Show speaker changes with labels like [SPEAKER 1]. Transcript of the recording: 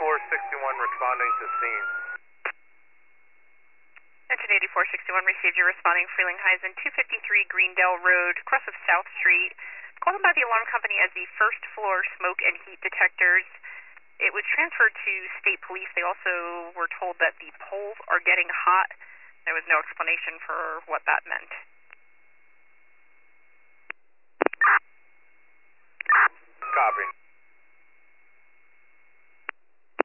[SPEAKER 1] responding to scene.
[SPEAKER 2] Engine 8461 received your responding Freeling Heisen, 253 Greendale Road, cross of South Street. Called by the alarm company as the first floor smoke and heat detectors. It was transferred to state police. They also were told that the poles are getting hot. There was no explanation for what that meant.